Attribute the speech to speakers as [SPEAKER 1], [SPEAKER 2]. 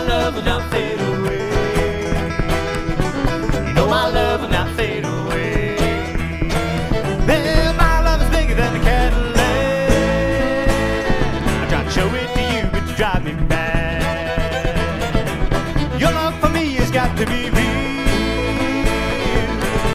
[SPEAKER 1] love will not fade away. You know my love will not fade away. Well, my love is bigger than a Cadillac. I try to show it to you, but you drive me mad. Your love for me has got to be